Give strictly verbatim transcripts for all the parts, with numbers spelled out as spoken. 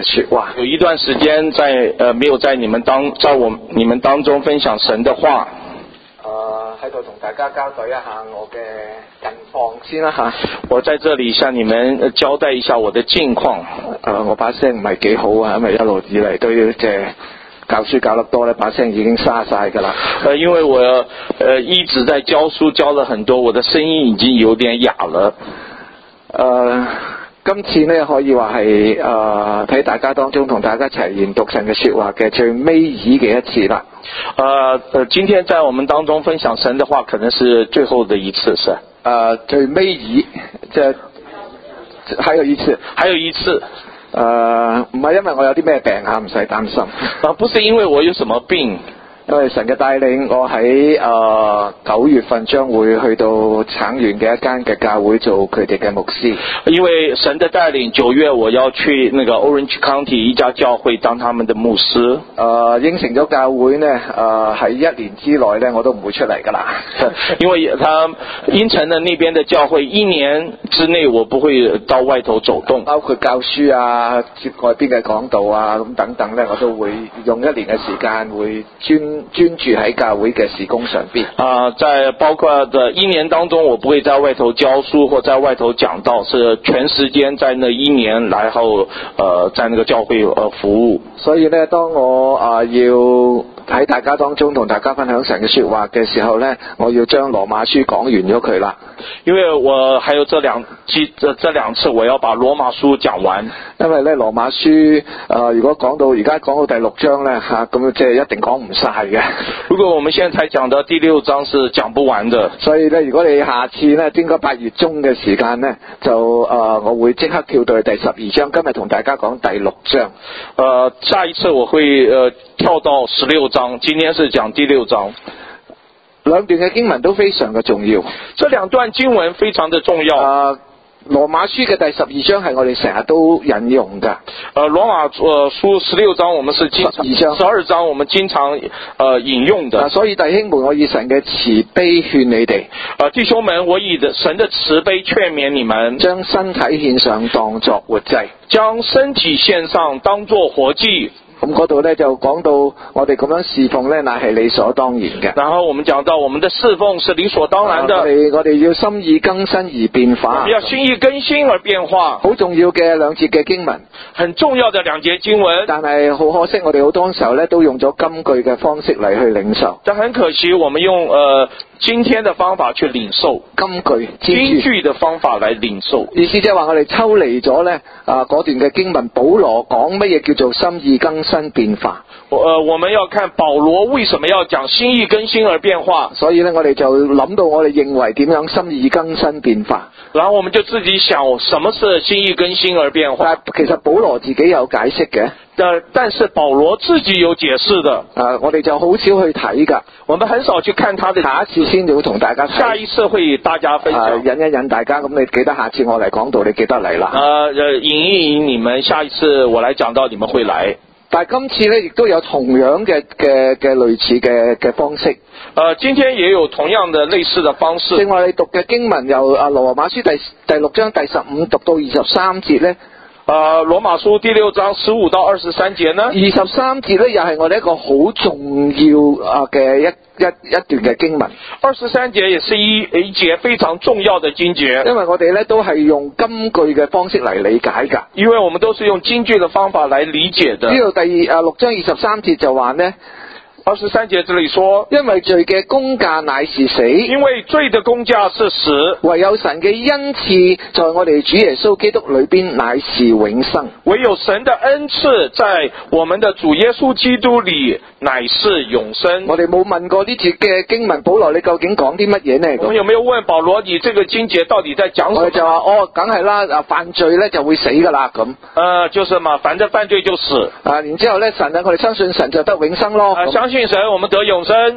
嘅說話。 有一段時間在呃沒有在你們當在我你們當中分享神的話。 誒喺度同大家交代一下我嘅近況先啦嚇。 我在這裡向你們交代一下我的近況。 誒我把聲唔係幾好啊，因為一路以嚟都要即係教書教得多咧，把聲已經沙晒㗎啦。 呃，因為我呃一直在教書教了很多，我的聲音已經有點啞了。 呃今次呢可以話係誒喺大家當中同大家一齊研讀神嘅說話嘅最尾嘅一次啦。 呃呃，今天在我們當中分享神的話，可能是最後的一次，是？ 呃最尾即係還有一次， 還有一次。 誒唔係因為我有啲咩病嚇，唔使擔心。 啊，不是因為我有什麼病。 因為神嘅帶領，我喺誒九月份將會去到橙園嘅一間嘅教會做佢哋嘅牧師。 因為神的帶領，九月我要去那個 Orange County 一家教會當他們的牧師。誒、 呃、應承咗教會呢，誒、呃、喺一年之內呢，我都唔會出嚟㗎啦。 因為他應承了那邊的教會，一年之內我不會到外頭走動， 包括教書啊、接外邊嘅講道啊咁等等呢，我都會用一年嘅時間會專。專注喺教會嘅事工上邊啊、呃，在包括的一年當中，我不會在外頭教書或在外頭講道，是全時間在那一年，然後呃在那個教會呃服務。 所以呢，當我啊、呃、要喺大家當中同大家分享神嘅說話嘅時候呢，我要將羅馬書講完咗佢啦。 因為我還有這兩這這兩次我要把羅馬書講完。 因為呢，羅馬書誒、呃、如果講到而家講到第六章呢，吓，咁即係一定講唔晒嘅。 如果我們現在才講到第六章是講不完的。所以呢，如果你下次呢，應該八月中嘅時間呢，就誒、呃、我會即刻跳到去第十二章，今日同大家講第六章。 誒、呃，下一次我會誒、呃、跳到十六章，今天是講第六章。 兩段嘅經文都非常嘅重要。 這兩段經文非常的重要。 呃羅馬書嘅第十二章係我哋成日都引用㗎。 呃，羅馬呃書十六章我們是經常，十二章我們經常呃引用的。 所以弟兄們，我以神嘅慈悲勸你哋。 呃，弟兄們，我以神的慈悲勸勉你們， 將身體獻上當作活祭， 將身體獻上當作活祭。 咁嗰度呢，就講到我哋咁樣侍奉呢，乃係理所當然嘅。 然後我們講到我們的侍奉是理所當然的。 我哋我哋要心意更新而變化。 我們要心意更新而變化。 好重要嘅兩節嘅經文。 很重要的兩節經文。 但係好可惜，我哋好多時候呢，都用咗金句嘅方式嚟去領受。 但很可惜，我們用呃今天的方法去領受金句， 金句的方法來領受。 意思即係話我哋抽離咗呢啊嗰段嘅經文，保羅講乜嘢叫做心意更新變化。 我呃我們要看保羅為什麼要講心意更新而變化。 所以呢，我哋就諗到我哋認為點樣心意更新變化。 然後我們就自己想什麼是心意更新而變化。 但其實保羅自己有解釋嘅。 但但是保羅自己有解釋的。 啊，我哋就好少去睇㗎。 我們很少去看他的。 下一次先會同大家睇。 下一次會與大家分享。 啊，引一引大家，咁你記得下次我嚟講道，你記得嚟啦。 呃，引一引你們，下一次我來講道，你們會來。 但係今次呢，亦都有同樣嘅嘅嘅類似嘅嘅方式。 呃，今天也有同樣的類似的方式。 正話你讀嘅經文由啊羅馬書第第六章第十五讀到二十三節呢。 呃，羅馬書第六章十五到二十三節呢？二十三節呢，又係我哋一個好重要啊嘅一一一段嘅經文。 二十三節也是一一節非常重要的經節。 因為我哋呢都係用金句嘅方式嚟理解㗎。 因為我們都是用金句的方法來理解的。 呢度第二啊六章二十三節就話呢。 二十三節這裏說， 因為罪嘅工價乃是死， 因為罪的工價是死， 唯有神嘅恩賜在我哋主耶穌基督裏邊乃是永生， 唯有神的恩賜在我們的主耶穌基督裏乃是永生。 我哋冇問過呢節嘅經文，保羅你究竟講啲乜嘢呢？ 我們有沒有問保羅，你這個經節到底在講什麼？ 我哋就話哦，梗係啦，啊犯罪咧就會死噶啦咁。 呃，就是嘛，反正犯罪就死。 啊，然之後咧神咧，我哋相信神就得永生咯。 啊，相信神，我們得永生。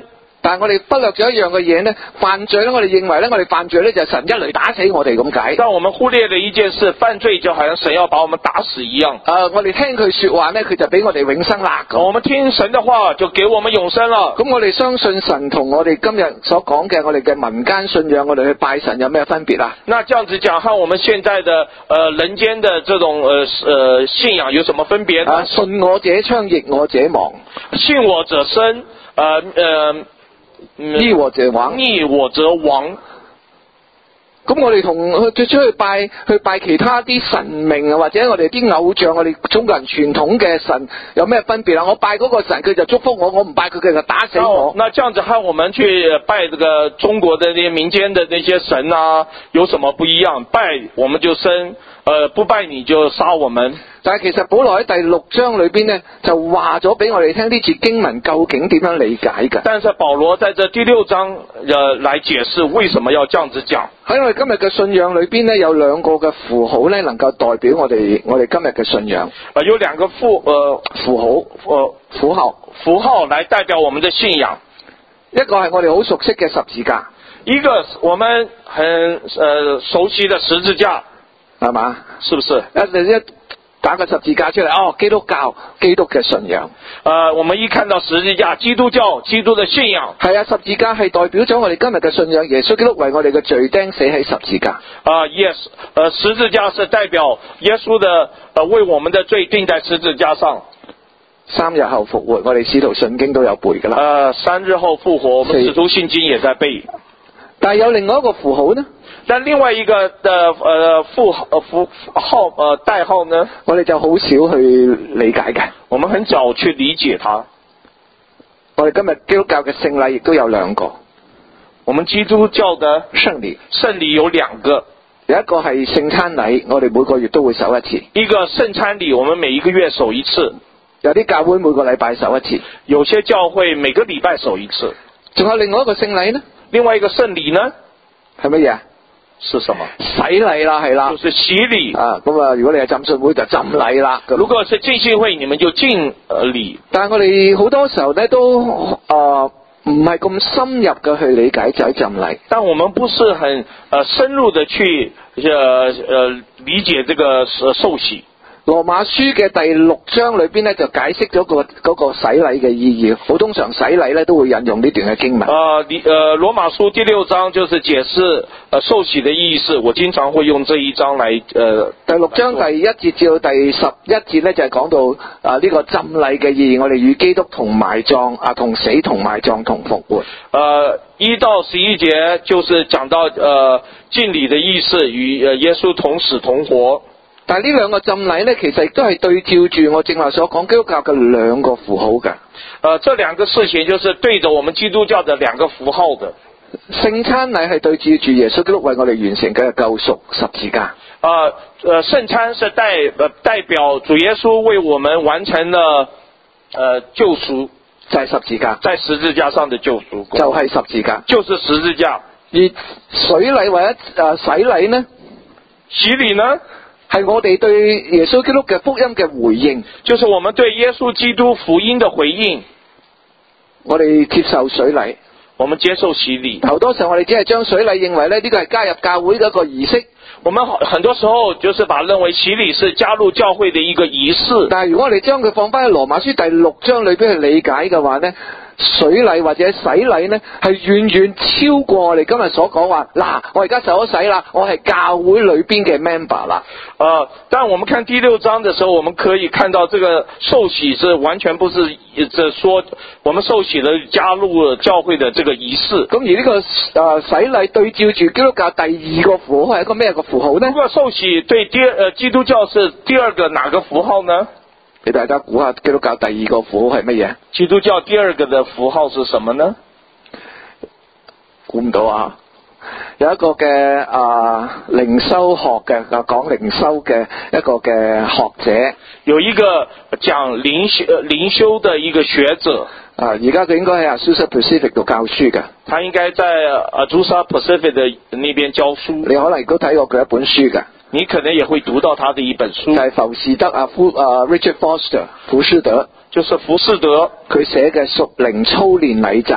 但係我哋忽略咗一樣嘅嘢呢，犯罪呢，我哋認為呢，我哋犯罪呢就係神一雷打死我哋咁解。 但我們忽略了一件事，犯罪就好像神要把我們打死一樣。 誒，我哋聽佢說話呢，佢就俾我哋永生啦。 我們聽神的話就給我們永生了。 咁我哋相信神同我哋今日所講嘅我哋嘅民間信仰，我哋去拜神有咩分別啊？ 那這樣子講，和我們現在的呃人間的這種呃呃信仰有什麼分別呢？ 啊，信我者昌，逆我者亡。 信我者生，呃呃， 逆我者亡。 逆我者亡。 咁我哋同去出去拜去拜其他啲神明啊，或者我哋啲偶像，我哋中國人傳統嘅神有咩分別啊？我拜嗰個神，佢就祝福我；我唔拜佢，佢就打死我。 那這樣子和我們去拜這個中國的那些民間的那些神啊，有什麼不一樣？拜我們就生，呃，不拜你就殺我們。 但係其實保羅喺第六章裏邊呢，就話咗俾我哋聽呢節經文究竟點樣理解嘅。 但是保羅在這第六章，呃，來解釋為什麼要這樣子講。 喺我哋今日嘅信仰裏邊呢，有兩個嘅符號呢，能夠代表我哋我哋今日嘅信仰。 呃，有兩個符，呃， 符號，呃，符號， 符號來代表我們的信仰。 一個係我哋好熟悉嘅十字架， 一個我們很呃熟悉的十字架， 係嘛？ 是不是？ 一一打個十字架出嚟，哦，基督教，基督嘅信仰。 呃，我們一看到十字架，基督教，基督的信仰。 係啊，十字架係代表咗我哋今日嘅信仰，耶穌基督為我哋嘅罪釘死喺十字架。 啊、呃、，yes，呃，十字架是代表耶穌的，呃，為我們的罪釘在十字架上。 三日後復活，我哋使徒信經都有背噶啦。 呃，三日後復活，我們使徒信經也在背。 但係有另外一個符號呢？ 但另外一個的呃符呃符號呃代號呢， 我哋就好少去理解嘅。 我們很少去理解它。 我哋今日基督教嘅聖禮亦都有兩個。 我們基督教的聖禮， 聖禮有兩個， 有一個係聖餐禮，我哋每個月都會守一次。 一個聖餐禮，我們每一個月守一次。 有啲教會每個禮拜守一次， 有些教會每個禮拜守一次。 仲有另外一個聖禮呢？ 另外一個聖禮呢？ 係乜嘢啊？ 是什麼？ 洗禮啦，係啦， 就是洗禮啊。咁啊，如果你係浸信會就浸禮啦。 如果是浸信會，你們就浸禮。 但係我哋好多時候咧都啊唔係咁深入嘅去理解就係浸禮。 但我們不是很呃深入的去呃呃理解這個受洗。 羅馬書嘅第六章裏邊咧就解釋咗個嗰個洗禮嘅意義，好通常洗禮咧都會引用呢段嘅經文。 啊，你呃羅馬書第六章就是解釋呃受洗的意思，我經常會用這一章來呃。 第六章第一節至到第十一節咧就係講到啊呢個浸禮嘅意義，我哋與基督同埋葬啊，同死同埋葬同復活。 呃一到十一節就是講到呃浸禮的意思，與呃耶穌同死同活。 但係呢兩個浸禮呢，其實亦都係對照住我正話所講基督教嘅兩個符號嘅。 呃，這兩個事情就是對着我們基督教的兩個符號的。 聖餐禮係對照住耶穌基督為我哋完成嘅救贖十字架。 呃，呃，聖餐是代呃代表主耶穌為我們完成了呃救贖， 就係十字架， 在十字架上的救贖， 就係十字架， 就是十字架。 而水禮或者誒洗禮呢？ 洗禮呢？ 係我哋對耶穌基督嘅福音嘅回應， 就是我們對耶穌基督福音的回應。 我哋接受水禮， 我們接受洗禮。 好多時候我哋只係將水禮認為咧呢個係加入教會嘅一個儀式。 我們很多時候就是把認為洗禮是加入教會的一個儀式。 但係如果我哋將佢放翻去羅馬書第六章裏邊去理解嘅話呢，水禮或者洗禮呢，係遠遠超過我哋今日所講話。嗱，我而家受咗洗啦，我係教會裏邊嘅 member 啦。 呃，但我們看第六章的時候，我們可以看到這個受洗是完全不是這說我們受洗了加入教會的這個儀式。 咁而呢、這個誒、呃、洗禮對照住基督教第二個符號係一個咩個符號呢？ 如果受洗對第二呃基督教是第二個哪個符號呢？ 俾大家估下基督教第二個符號係乜嘢？ 基督教第二個的符號是什麼呢？估唔到啊！有一個嘅啊靈修學嘅講靈修嘅一個嘅學者，有一個講靈修靈修的一個學者啊，而家佢應該喺 Azusa Pacific 度教書嘅。他應該在 Azusa Pacific 的那邊教書。你可能亦都睇過佢一本書嘅。你可能也會讀到他的一本書，就係浮士德啊，夫啊 Richard Foster 浮士德，就是浮士德佢寫嘅屬靈操練禮讚。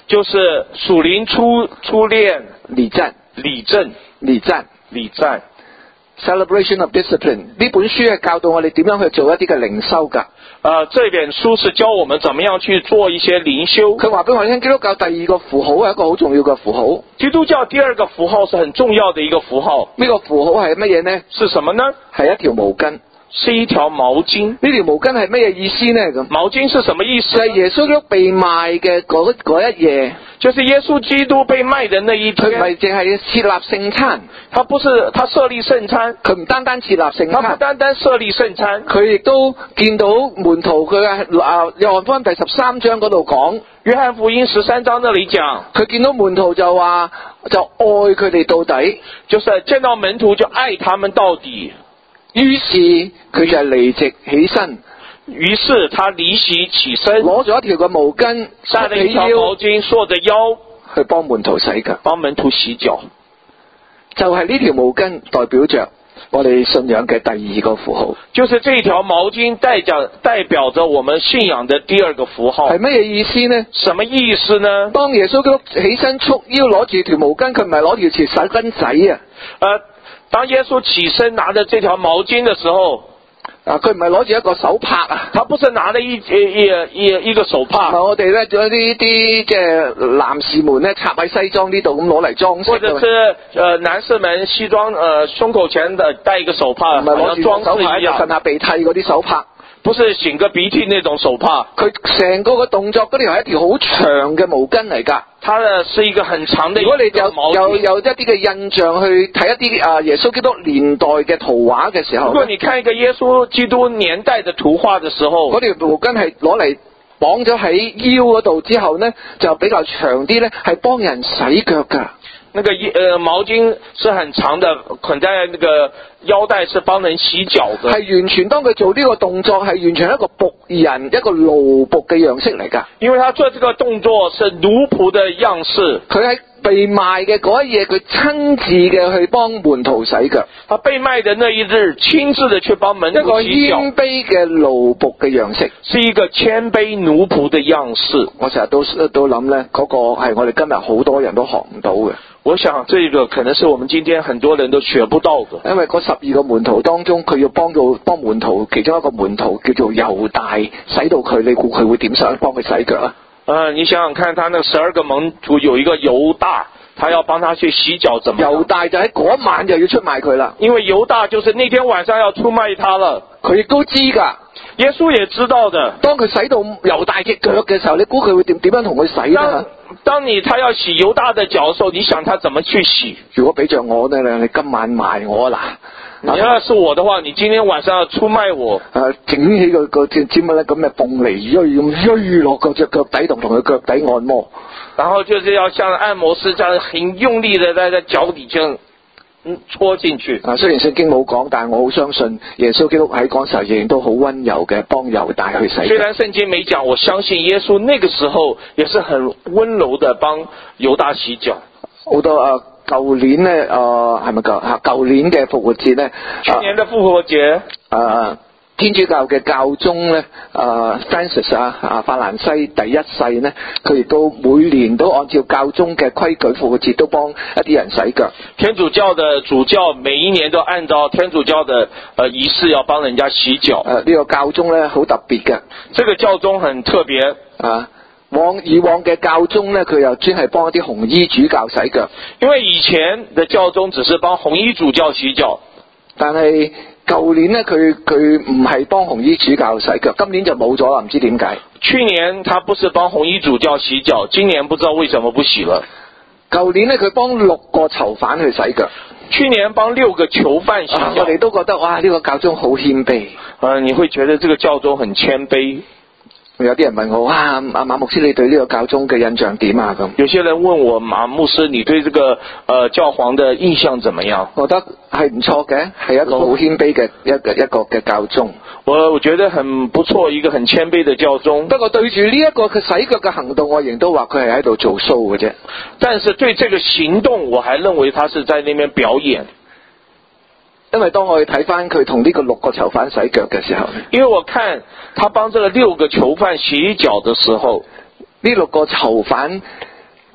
就是屬靈初初練禮讚禮正禮讚禮讚。 Celebration of Discipline 呢本書係教導我哋點樣去做一啲嘅靈修㗎。 呃，這本書是教我們怎麼樣去做一些靈修。 佢話俾我哋聽，基督教第二個符號係一個好重要嘅符號。 基督教第二個符號是很重要的一個符號。 呢個符號係乜嘢呢？ 是什麼呢？ 係一條毛巾。 是一條毛巾。 呢條毛巾係乜嘢意思呢？咁毛巾是什麼意思？ 就係耶穌基督被賣嘅嗰嗰一夜， 就是耶穌基督被賣的那一天。 佢唔係淨係設立聖餐， 他不是他設立聖餐， 佢唔單單設立聖餐， 他不單單設立聖餐， 佢亦都見到門徒佢嘅啊約翰福音第十三章嗰度講， 約翰福音十三章那裡講， 佢見到門徒就話就愛佢哋到底， 就是見到門徒就愛他們到底。 於是佢就係離席起身， 於是他離席起身， 攞咗一條嘅毛巾， 帶了一條毛巾，縮着腰去幫門徒洗腳， 幫門徒洗腳。 就係呢條毛巾代表着我哋信仰嘅第二個符號， 就是這條毛巾代表代表着我們信仰的第二個符號。 係乜嘢意思呢？ 什麼意思呢？ 當耶穌基督起身束腰攞住條毛巾，佢唔係攞住條手巾仔啊！ 呃當耶穌起身拿着這條毛巾的時候， 啊，佢唔係攞住一個手帕啊， 他不是拿了一一一一一個手帕。 我哋咧做一啲啲即係男士們咧插喺西裝呢度咁攞嚟裝飾。 或者是呃男士們西裝呃胸口前的帶一個手帕， 唔係攞住裝手帕一樣， 擤下鼻涕嗰啲手帕。 不是擤個鼻涕那種手帕。 佢成個個動作嗰條係一條好長嘅毛巾嚟㗎。 它呢是一個很長的一如果你有毛巾。 有有一啲嘅印象去睇一啲啊耶穌基督年代嘅圖畫嘅時候， 如果你看一個耶穌基督年代的圖畫的時候， 嗰條毛巾係攞嚟綁咗喺腰嗰度之後呢，就比較長啲呢，係幫人洗腳㗎。 那個呃毛巾是很長的，捆在那個腰帶，是幫人洗腳的。 係完全當佢做呢個動作，係完全一個僕人、一個奴僕嘅樣式嚟㗎。 因為他做這個動作是奴僕的樣式。 佢喺被賣嘅嗰一夜，佢親自嘅去幫門徒洗腳。 他被賣的那一日，親自的去幫門徒洗腳。 一個謙卑嘅奴僕嘅樣式， 是一個謙卑奴僕的樣式。 我成日都都諗呢，嗰、那個係我哋今日好多人都學唔到嘅。 我想這個可能是我們今天很多人都學不到的。 因為嗰十二個門徒當中，佢要幫到幫門徒，其中一個門徒叫做猶大，洗到佢，你估佢會點想幫佢洗腳啊？ 呃，你想想看，他那十二個門徒有一個猶大，他要幫他去洗腳，怎麼樣？ 猶大就喺嗰晚就要出賣佢啦， 因為猶大就是那天晚上要出賣他了， 佢亦都知㗎。 耶穌也知道的。 當佢洗到猶大隻腳嘅時候，你估佢會點點樣同佢洗咧？ 當當你他要洗猶大的腳的時候，你想他怎麼去洗？ 如果俾着我呢，你今晚賣我啦。 你要是我的話，你今天晚上要出賣我。 誒，整起個個知乜咧？咁嘅鳳梨錐咁錐落個隻腳底度，同佢腳底按摩。 然後就是要像按摩師這樣很用力的在在腳底這樣嗯戳進去。 啊，雖然聖經冇講，但係我好相信耶穌基督喺嗰時候仍然都好溫柔嘅幫猶大去洗腳。 雖然聖經沒講，我相信耶穌那個時候也是很溫柔的幫猶大洗腳。 好多啊！舊年咧，誒係咪舊嚇？舊年嘅復活節咧， 去年嘅復活節， 誒、呃、天主教嘅教宗咧，誒、呃、Francis 啊，啊法蘭西第一世咧，佢亦都每年都按照教宗嘅規矩，復活節都幫一啲人洗腳。 天主教嘅主教每一年都按照天主教嘅誒儀式要幫人家洗腳。 誒、呃、呢、這個教宗咧好特別嘅， 這個教宗很特別啊。往以往嘅教宗咧，佢又專係幫一啲紅衣主教洗腳。 因為以前嘅教宗只是幫紅衣主教洗腳， 但係舊年咧，佢佢唔係幫紅衣主教洗腳，今年就冇咗啦，唔知點解。 去年他不是幫紅衣主教洗腳，今年不知道為什麼不洗了。 舊年咧，佢幫六個囚犯去洗腳。 去年幫六個囚犯洗腳， 啊、我哋都覺得哇，呢、這個教宗好謙卑。 啊，你會覺得這個教宗很謙卑。 有啲人問我，哇，阿馬牧師，你對呢個教宗嘅印象點啊？咁有些人問我，馬牧師，你對這個呃教皇的印象怎麼樣？ 我覺得係唔錯嘅，係一個好謙卑嘅一個一個嘅教宗。 我我覺得很不錯，一個很謙卑的教宗。 不過對住呢一個佢洗腳嘅行動，我仍都話佢係喺度做 show 嘅啫。 但是對這個行動，我還認為他是在那邊表演。 因為當我去睇翻佢同呢個六個囚犯洗腳嘅時候， 因為我看他幫這個六個囚犯洗腳的時候， 呢六個囚犯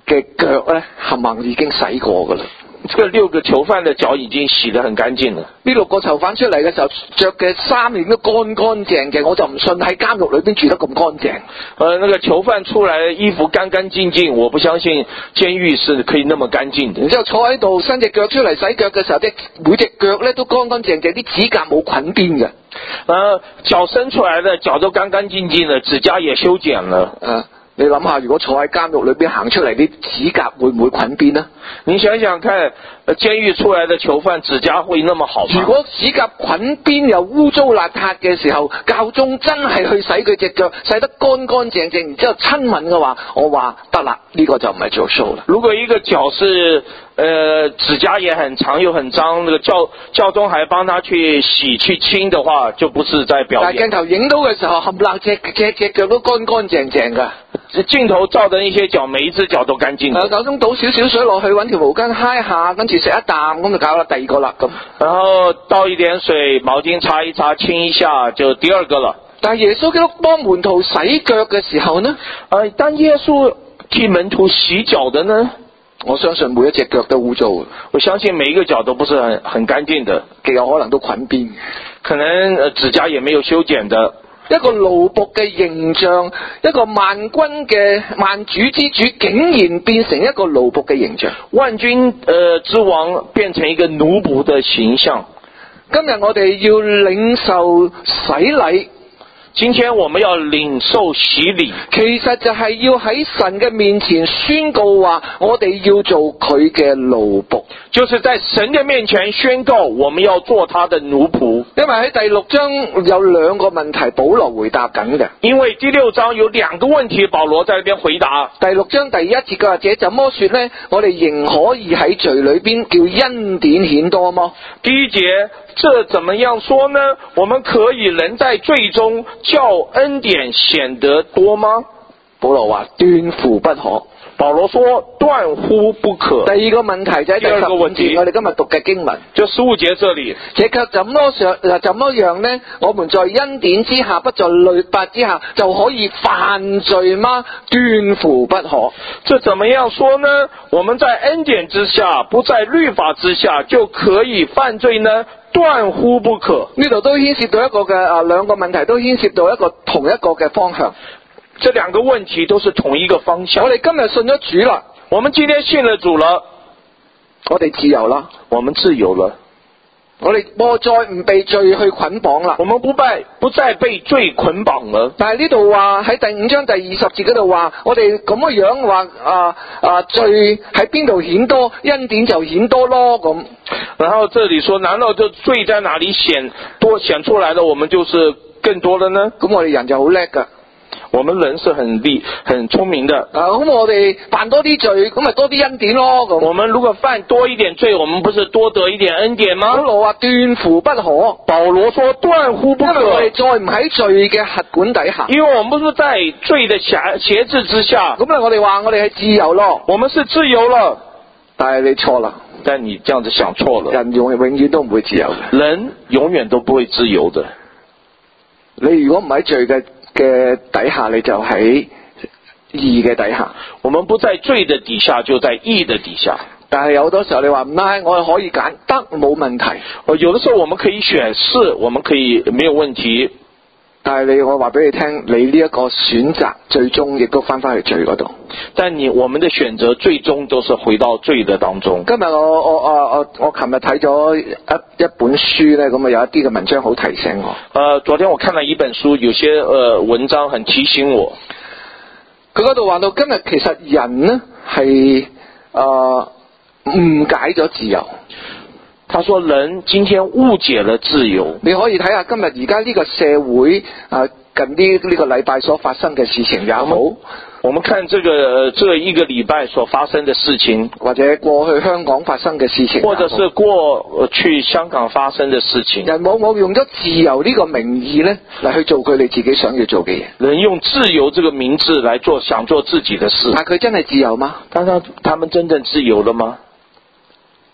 嘅腳咧，冚唪已經洗過噶啦。 這個六個囚犯的腳已經洗得很乾淨了。 呢六個囚犯出嚟嘅時候，着嘅衫已經都乾乾淨淨，我就唔信喺監獄裏邊住得咁乾淨。 呃，那個囚犯出來衣服乾乾淨淨，我不相信監獄是可以那麼乾淨的。 然之後坐喺度伸隻腳出嚟洗腳嘅時候，即每隻腳咧都乾乾淨淨，啲指甲冇捆邊嘅。 呃，腳伸出來的腳都乾乾淨淨的，指甲也修剪了。 啊，你諗下，如果坐喺監獄裏邊行出嚟，啲指甲會唔會捆邊呢？ 你想想看，呃，監獄出來的囚犯指甲會那麼好嗎？ 如果指甲捆邊又污糟邋遢嘅時候，教宗真係去洗佢隻腳，洗得乾乾淨淨，然之後親吻嘅話，我話得啦，呢、這個就唔係做 show 啦。 如果一個腳是，呃，指甲也很長又很髒，那個教教宗還幫他去洗去清的話，就不是在表演。 但係鏡頭影到嘅時候，冚唪唥隻隻隻腳都乾乾淨淨㗎。 鏡頭照的那些腳，每一隻腳都乾淨。 啊，教宗倒少少水落去，揾條毛巾揩下，跟住食一啖，咁就搞啦，第二個啦咁。 然後倒一點水，毛巾擦一擦，清一下，就第二個了。 但係耶穌基督幫門徒洗腳嘅時候呢？ 呃，當耶穌替門徒洗腳的呢？ 我相信每一隻腳都污糟嘅， 我相信每一個腳都不是很很乾淨的， 極有可能都捆邊， 可能、呃、指甲也沒有修剪的。 一個奴僕嘅形象，一個萬軍嘅萬主之主，竟然變成一個奴僕嘅形象。 萬軍呃之王變成一個奴僕的形象。 今日我哋要領受洗禮。 今天我們要領受洗禮， 其實就係要喺神嘅面前宣告話，我哋要做佢嘅奴僕， 就是在神嘅面前宣告，我們要做他的奴僕。 因為喺第六章有兩個問題，保羅回答緊嘅。 因為第六章有兩個問題，保羅在那邊回答。 第六章第一節嘅或者怎麼說呢？我哋仍可以喺罪裏邊叫恩典顯多麼？ 第一節，這怎麼樣說呢？我們可以人在罪中叫恩典顯得多嗎？ 保羅話斷乎不可。 保羅說斷乎不可。 第二個問題就喺第十五節，我哋今日讀嘅經文， 就十五節這裡。 這卻怎麼樣？怎麼樣呢？我們在恩典之下，不在律法之下，就可以犯罪嗎？斷乎不可。 這怎麼樣說呢？我們在恩典之下，不在律法之下，就可以犯罪呢？斷乎不可。 呢度都牽涉到一個嘅啊，兩個問題都牽涉到一個同一個嘅方向。 這兩個問題都是同一個方向。 我哋今日信咗主啦， 我們今天信了主了， 我哋自由啦， 我們自由了， 我哋冇再唔被罪去捆綁啦， 我們不被不再被罪捆綁了。 但係呢度話喺第五章第二十節嗰度話，我哋咁嘅樣話啊啊罪喺邊度顯多，恩典就顯多咯咁。 然後這裡說，難道這罪在哪裡顯多顯出來的，我們就是更多了呢？ 咁我哋人就好叻噶。 我們人是很厲很聰明的啊，咁我哋犯多啲罪，咁咪多啲恩典咯。咁我們如果犯多一點罪，我們不是多得一點恩典嗎？ 保羅話斷乎不可。 保羅說斷乎不可， 因為我哋再唔喺罪嘅轄管底下， 因為我們不是在罪的轄轄制之下。 咁咧我哋話我哋係自由咯， 我們是自由了。 但係你錯啦， 但你這樣子想錯了。 人永永遠都唔會自由嘅， 人永遠都不會自由的。 你如果唔喺罪嘅嘅底下，你就喺義嘅底下。 我們不在罪的底下，就在義的底下。 但係有好多時候你話唔係，我係可以揀得冇問題。 有的時候我們可以選是，我們可以沒有問題。 但係你我話俾你聽，你呢一個選擇最終亦都翻翻去罪嗰度。 但你我們的選擇最終都是回到罪的當中。 今日我我我我我琴日睇咗一一本書咧，咁啊有一啲嘅文章好提醒我。 呃，昨天我看了一本書，有些呃文章很提醒我。 佢嗰度話到今日其實人呢係誒誤解咗自由。 他說人今天誤解了自由。 你可以睇下今日而家呢個社會啊，近啲呢個禮拜所發生嘅事情也好， 我們看這個這一個禮拜所發生的事情， 或者過去香港發生嘅事情， 或者是過去香港發生的事情。 人往往用咗自由呢個名義呢嚟去做佢哋自己想要做嘅嘢。 人用自由這個名字來做想做自己的事， 但佢真係自由嗎？ 但他他們真正自由了嗎？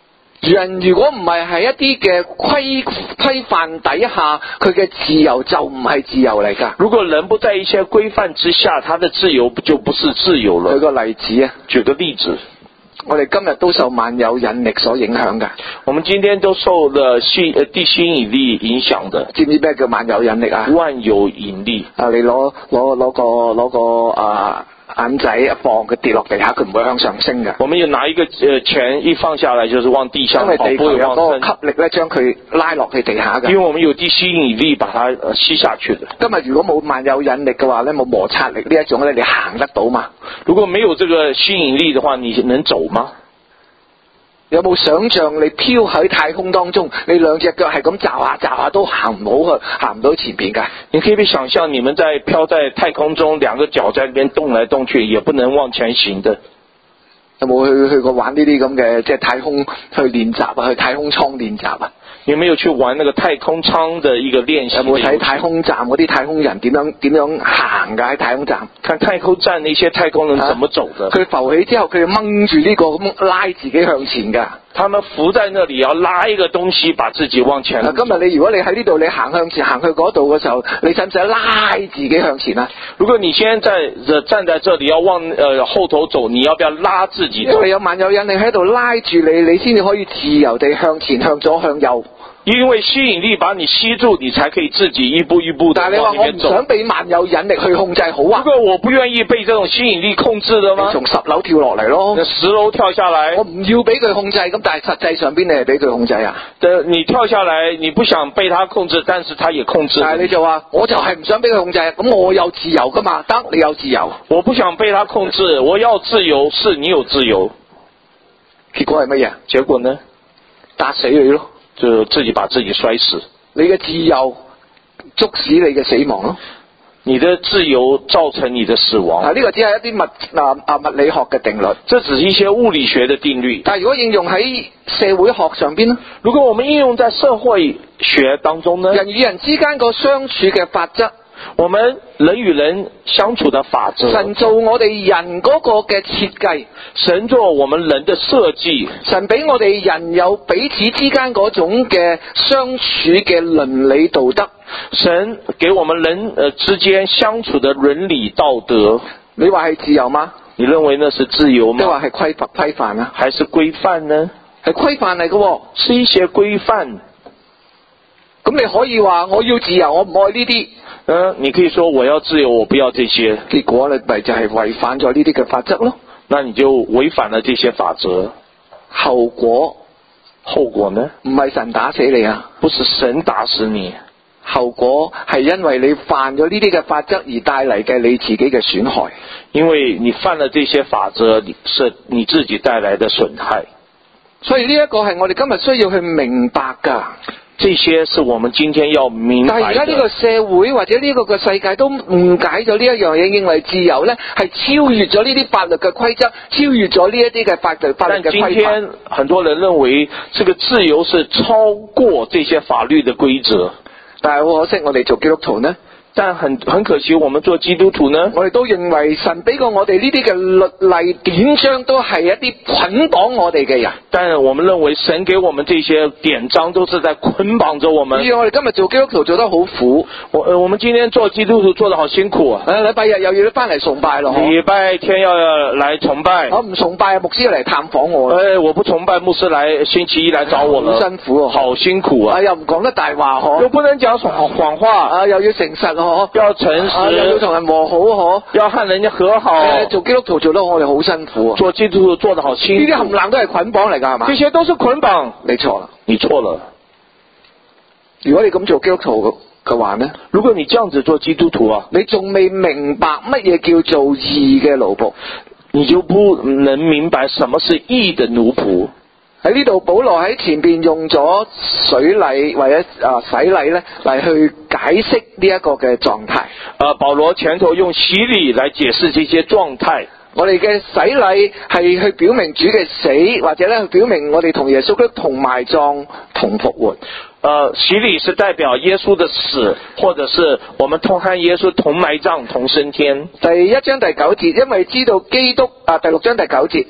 人如果唔係喺一啲嘅規規範底下，佢嘅自由就唔係自由嚟㗎。 如果人不在一些規範之下，他的自由就不是自由了。 舉個例子啊， 舉個例子， 我哋今日都受萬有引力所影響㗎。 我們今天都受了吸呃地吸引力影響的。 知唔知咩叫萬有引力啊？ 萬有引力啊，你攞攞攞個攞個啊銀仔一放，佢跌落地下，佢唔會向上升㗎。 我們要拿一個呃錢一放下來，就是往地下跑， 因為地不會往球有嗰個升。 吸力咧，將佢拉落去地下㗎。 因為我們有地吸引力把它呃吸下去的。 今日如果冇萬有引力嘅話咧，冇摩擦力呢一種咧，你行得到嘛？ 如果沒有這個吸引力的話，你能走嗎？ 有冇想象你飄喺太空當中，你兩隻腳係咁抓下抓下都行唔好去，行唔到前邊㗎？ 你可以不想象你們在飄在太空中，兩個腳在那邊動來動去，也不能往前行的。 有冇去去過玩呢啲咁嘅即係太空去練習啊？去太空艙練習啊？ 有沒有去玩那個太空艙的一個練習？ 有冇睇太空站嗰啲太空人點樣點樣行㗎？喺太空站看太空站那些太空人怎麼走的？ 佢、啊、浮起之後，佢掹住呢個咁拉自己向前㗎。 他們浮在那裡，要拉一個東西把自己往前。 啊、今日你如果你喺呢度，你行向前行去嗰度嘅時候，你使唔使拉自己向前啊？ 如果你現在站在這裡要往呃後頭走，你要不要拉自己走？ 因為有萬有引力喺度拉住你，你先至可以自由地向前、向左、向右。 因為吸引力把你吸住，你才可以自己一步一步的往裡面走。 但係你話我唔想俾萬有引力去控制好啊？ 如果我不願意被這種吸引力控制的嗎？ 你從十樓跳落嚟咯。 十樓跳下來。 我唔要俾佢控制，咁但係實際上邊你係俾佢控制啊？ 你跳下來，你不想被他控制，但是他也控制。 但係你就話，我就係唔想俾佢控制，咁我有自由噶嘛？得，你有自由。 我不想被他控制，我要自由，是你有自由。 結果係乜嘢？ 結果呢？ 打死你咯。 就自己把自己摔死。 你嘅自由促使你嘅死亡咯。 你的自由造成你的死亡。 啊，呢個只係一啲物啊啊物理學嘅定律。 這只是一些物理學的定律。 但係如果應用喺社會學上邊呢？ 如果我們應用在社會學當中呢？ 人與人之間個相處嘅法則。 我們人與人相處的法則， 神做我哋人嗰個嘅設計， 神做我們人的設計， 神俾我哋人有彼此之間嗰種嘅相處嘅倫理道德， 神給我們人呃之間相處的倫理道德。 你話係自由嗎？ 你認為那是自由嗎？ 即係話係規範規範啊？ 還是規範呢？ 係規範嚟嘅， 是一些規範。 咁你可以話我要自由，我唔愛呢啲。 嗯，你可以說我要自由，我不要這些。 結果你咪就係違反咗呢啲嘅法則咯。 那你就違反了這些法則。 後果， 後果呢？ 唔係神打死你啊， 不是神打死你。 後果係因為你犯咗呢啲嘅法則而帶嚟嘅你自己嘅損害。 因為你犯了這些法則，是你自己帶來的損害。 所以呢一個係我哋今日需要去明白噶。 這些是我們今天要明白的。 但係而家呢個社會或者呢個嘅世界都誤解咗呢一樣嘢，認為自由呢係超越咗呢啲法律嘅規則，超越咗呢一啲嘅法律法律嘅規範。 但今天很多人認為，這個自由是超過這些法律的規則。 但係好可惜，我哋做基督徒呢？ 但很很可惜，我們做基督徒呢， 我哋都認為神俾過我哋呢啲嘅律例典章都係一啲捆綁我哋嘅人。 但我們認為神給我們這些典章都是在捆綁着我們。 所以我哋今日做基督徒做得好苦。 我我們今天做基督徒做得好辛苦啊！ 誒，禮拜日又要翻嚟崇拜咯。 禮拜天要來崇拜。 我唔崇拜，牧師嚟探訪我。 誒，我不崇拜，牧師來星期一來找我了。 好辛苦啊！ 好辛苦啊！ 啊，又唔講得大話嗬， 又不能講謊謊話啊，又要誠實嗬， 要誠實， 啊、又要同人和好嗬， 要和人家和好。 誒，做基督徒做得我哋好辛苦啊！ 做基督徒做得好辛苦。 呢啲冚唪唥都係捆綁嚟㗎，係嘛？ 這些都是捆綁。 你錯啦， 你錯了。 如果你咁做基督徒嘅話呢？ 如果你這樣子做基督徒啊， 你仲未明白乜嘢叫做義嘅奴僕， 你就不能明白什麼是義的奴僕。 喺呢度，保羅喺前邊用咗水禮或者啊洗禮咧嚟去解釋呢一個嘅狀態。 啊，保羅前頭用洗禮來解釋這些狀態。 我哋嘅洗禮係去表明主嘅死，或者咧去表明我哋同耶穌基督同埋葬同復活。 呃，洗禮是代表耶穌的死，或者是我們同和耶穌同埋葬同升天。 第一章第九節，因為知道基督啊，第六章第九節。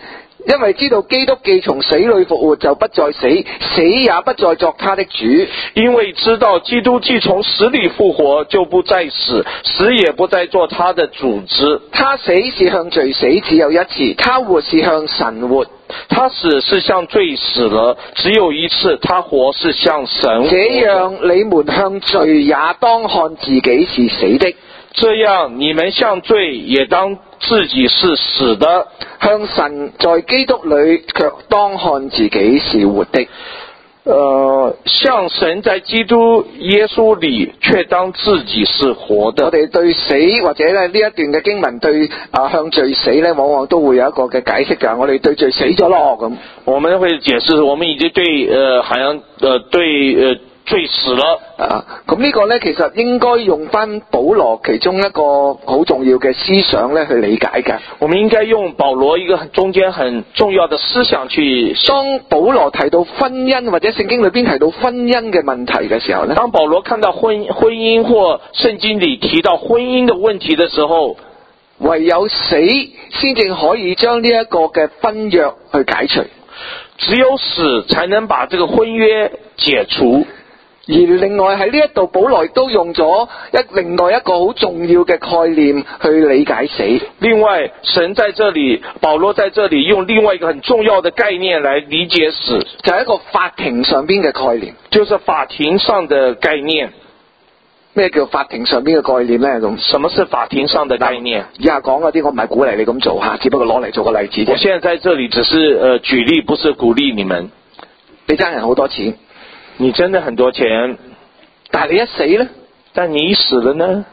因為知道基督既從死裏復活，就不再死，死也不再作他的主。 因為知道基督既從死裏復活，就不再死，死也不再做他的主子。 他死是向罪死，只有一次；他活是向神活。 他死是向罪死了，只有一次；他活是向神活。 這樣你們向罪也當看自己是死的， 這樣你們向罪也當自己是死的， 向神在基督裏卻當看自己是活的。 呃，向神在基督耶穌裏卻當自己是活的。 我哋對死或者咧呢一段嘅經文對啊向罪死咧，往往都會有一個嘅解釋㗎。我哋對罪死咗咯咁， 我們會解釋，我們已經對呃好像呃對呃罪死了啊。咁呢個咧其實應該用翻保羅其中一個好重要嘅思想咧去理解㗎。 我們應該用保羅一個中間很重要的思想去。 當保羅提到婚姻或者聖經裏邊提到婚姻嘅問題嘅時候咧， 當保羅看到婚婚姻或聖經裏提到婚姻的問題的時候， 唯有死先至可以將呢一個嘅婚約去解除， 只有死才能把這個婚約解除。 而另外喺呢一度，保羅亦都用咗一另外一個好重要嘅概念去理解死。 另外，神在這裏，保羅在這裏用另外一個很重要的概念來理解死， 就係一個法庭上邊嘅概念。 就是法庭上的概念。 咩叫法庭上邊嘅概念呢？咁什麼是法庭上的概念？ 以下講嗰啲，我唔係鼓勵你咁做吓，只不過攞嚟做個例子啫。 我現在在這裏只是呃舉例，不是鼓勵你們。 你爭人好多錢， 你真的很多錢， 但係你一死呢， 但你一死了呢，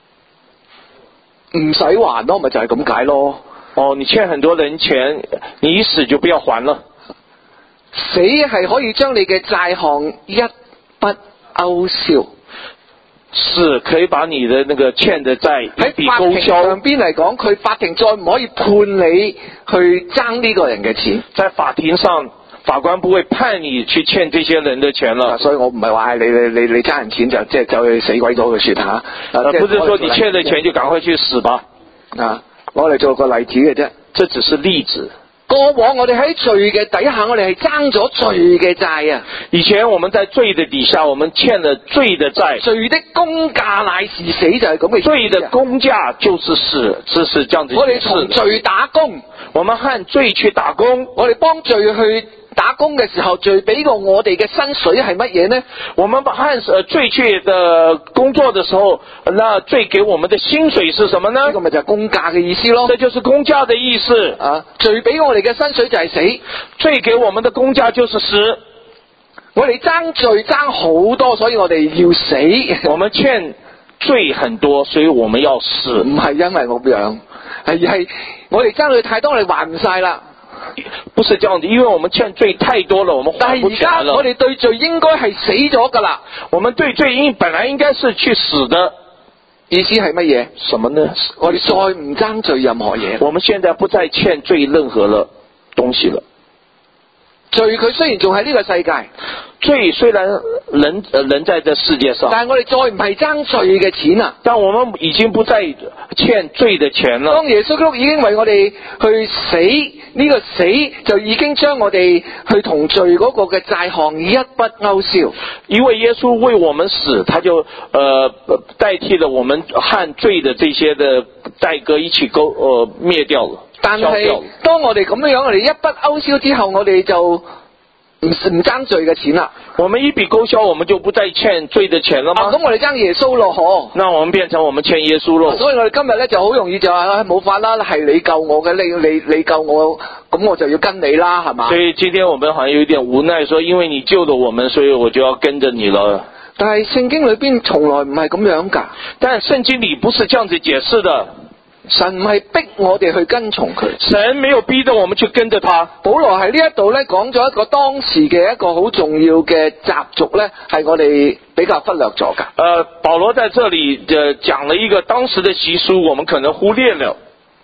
唔使還咯，咪就係咁解咯。 哦，你欠很多人錢，你一死就不要還了。 死係可以將你嘅債項一筆勾銷， 是可以把你的那個欠的債一喺法筆勾銷。 庭上邊嚟講，佢法庭再唔可以判你去爭呢個人嘅錢。 在法庭上，法官不會判你去欠這些人的錢了。 所以我唔係話你你你你爭人錢就即係走去死鬼咗佢說吓。 呃，不是說你欠了錢就趕快去死吧。 啊，攞嚟做個例子嘅啫， 這只是例子。 過往我哋喺罪嘅底下，我哋係爭咗罪嘅債啊。 以前我們在罪的底下，我們欠了罪的債。 罪的公價乃是死，就係咁嘅意思。 罪的公價就是死，這是這樣子。 我哋從罪打工， 我們和罪去打工， 我哋幫罪去打工嘅時候，罪俾過我哋嘅薪水係乜嘢呢？ 我們和罪去的工作的時候，那罪給我們的薪水是什麼呢？ 呢個咪就係公價嘅意思咯。 這就是公價的意思啊！罪俾我哋嘅薪水就係死， 罪給我們的公價就是死。 我哋爭罪爭好多，所以我哋要死。 我們欠罪很多，所以我們要死。 唔係因為咁樣，係係我哋爭罪太多，我哋還唔晒啦。 不是這樣子，因為我們欠罪太多了，我們還不起來了。 但係而家我哋對罪應該係死咗噶啦。 我們對罪應本來應該是去死的。 意思係乜嘢？ 什麼呢？ 我哋再唔爭罪任何嘢。 我們現在不再欠罪任何了東西了。 罪佢雖然仲喺呢個世界， 罪雖然人呃人在這世界上， 但係我哋再唔係爭罪嘅錢啊！ 但我們已經不再欠罪的錢了。 當耶穌基督已經為我哋去死，呢、這個死就已經將我哋去同罪嗰個嘅債項一筆勾銷。 因為耶穌為我們死，他就呃代替了我們和罪的這些的代價一起勾呃滅掉了。 但係當我哋咁樣樣，我哋一筆勾銷之後，我哋就唔唔爭罪嘅錢啦。 我們一筆勾銷，我們就不再欠罪的錢了嗎？ 咁、啊、我哋爭耶穌咯，嗬？ 那我們變成我們欠耶穌咯。 所以我哋今日咧就好容易就話冇法啦，係你救我嘅，你你你救我，咁我就要跟你啦，係嘛？ 所以今天我們好像有點無奈，說因為你救了我們，所以我就要跟着你了。 但係聖經裏邊從來唔係咁樣噶。 但聖經裏不是這樣子解釋的。 神唔係逼我哋去跟從佢， 神沒有逼着我們去跟着他。 保羅喺呢一度咧講咗一個當時嘅一個好重要嘅習俗咧，係我哋比較忽略咗噶。 呃，保羅在這裏呃講了一個當時的習俗，我們可能忽略了。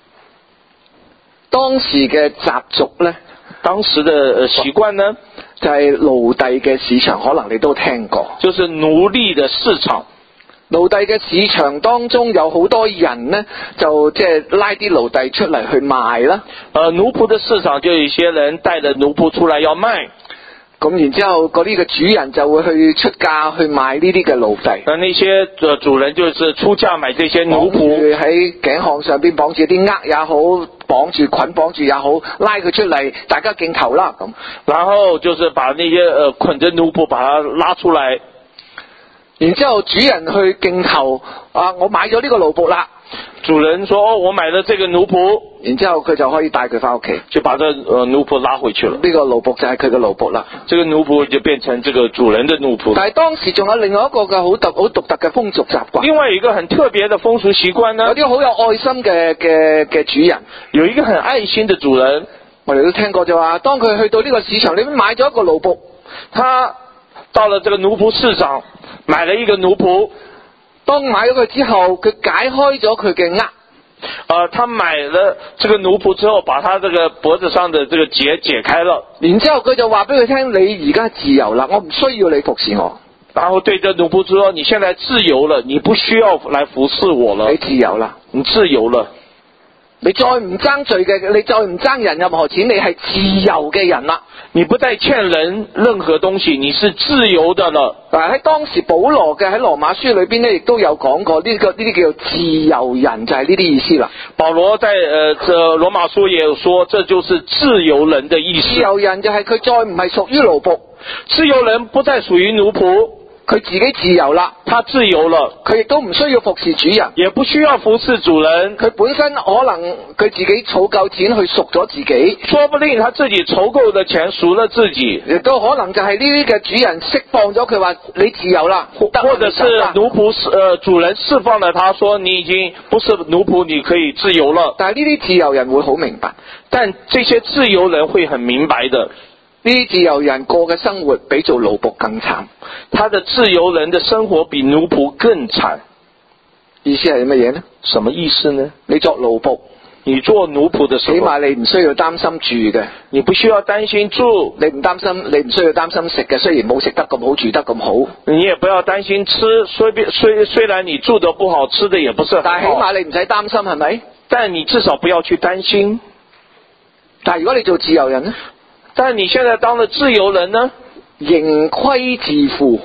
當時嘅習俗咧， 當時的呃習慣呢， 就係奴隸嘅市場，可能你都聽過， 就是奴隸的市場。 奴隸嘅市場當中有好多人呢，就即係拉啲奴隸出嚟去賣啦。 呃，奴仆的市場就有一些人帶着奴僕出來要賣。 咁然之後嗰啲嘅主人就會去出價去買呢啲嘅奴隸。 那那些呃主人就是出價買這些奴綁住僕， 喺頸項上邊綁住啲軛也好，綁住捆綁住也好，拉佢出嚟，大家競投啦咁。 然後就是把那些呃捆着奴僕把它拉出來。 然之後主人去競投，啊，我買咗呢個奴僕啦。 主人說：哦，我買了這個奴僕。 然之後佢就可以帶佢翻屋企， 就把這呃奴僕拉回去了。 呢個奴僕就係佢嘅奴僕啦。 這個奴僕就變成這個主人的奴僕。 但係當時仲有另外一個嘅好特好獨特嘅風俗習慣。 另外一個很特別的風俗習慣呢， 有啲好有愛心嘅嘅嘅主人， 有一個很愛心的主人， 我哋都聽過就話，當佢去到呢個市場裏面買咗一個奴僕， 他到了這個奴僕市場買了一個奴僕， 當買咗佢之後，佢解開咗佢嘅軛。 呃，他買了這個奴僕之後，把他這個脖子上的這個結解開了， 然之後佢就話俾佢聽：你而家自由啦，我唔需要你服侍我。 然後對這奴僕說：你現在自由了，你不需要來服侍我了， 你自由啦， 你自由了， 你再唔爭罪嘅，你再唔爭人任何錢，你係自由嘅人啦。 你不再欠人任何東西，你是自由的了。 嗱，喺當時保羅嘅喺羅馬書裏邊咧，亦都有講過呢、這個呢啲叫做自由人，就係呢啲意思啦。 保羅在呃這羅馬書也有說，這就是自由人的意思。 自由人就係佢再唔係屬於奴僕， 自由人不再屬於奴僕。 佢自己自由啦， 他自由了， 佢亦都唔需要服侍主人， 也不需要服侍主人。 佢本身可能佢自己儲夠錢去贖咗自己， 說不定他自己籌夠的錢贖了自己， 亦都可能就係呢啲嘅主人釋放咗佢話你自由啦， 或或者是奴僕呃主人釋放了他說你已經不是奴僕，你可以自由了。 但係呢啲自由人會好明白， 但這些自由人會很明白的。 呢啲自由人過嘅生活比做奴僕更慘， 他的自由人的生活比奴僕更慘。 意思係乜嘢呢？ 什麼意思呢？ 你作奴僕， 你做奴僕的時候， 起碼你唔需要擔心住嘅， 你不需要擔心住， 你唔擔心，你唔需要擔心食嘅，雖然冇食得咁好，住得咁好， 你也不要擔心吃，雖雖雖然你住得不好，吃的也不是很好， 但係起碼你唔使擔心，係咪？ 但你至少不要去擔心。 但係如果你做自由人呢？ 但你現在當了自由人呢？ 盈虧自負，